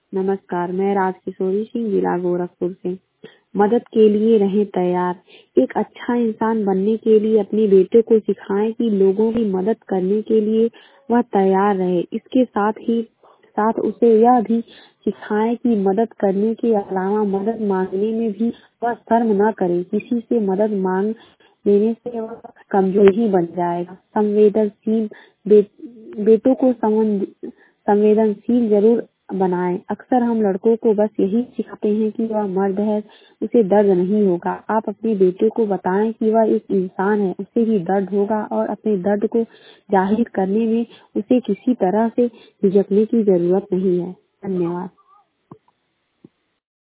नमस्कार, मैं राजकिशोरी सिंह, जिला गोरखपुर से। मदद के लिए रहें तैयार। एक अच्छा इंसान बनने के लिए अपने बेटे को सिखाएं कि लोगों की मदद करने के लिए वह तैयार रहे। इसके साथ ही साथ उसे यह भी सिखाएं कि मदद करने के अलावा मदद मांगने में भी वह शर्म न करे। किसी से मदद मांग लेने से वह कमजोर ही बन जाएगा। संवेदनशील बेटों को संवेदनशील जरूर बनाएं। अक्सर हम लड़कों को बस यही सिखाते हैं कि वह मर्द है, उसे दर्द नहीं होगा। आप अपने बेटे को बताएं कि वह एक इंसान है, उसे भी दर्द होगा और अपने दर्द को जाहिर करने में उसे किसी तरह से झिझकने की जरूरत नहीं है। धन्यवाद।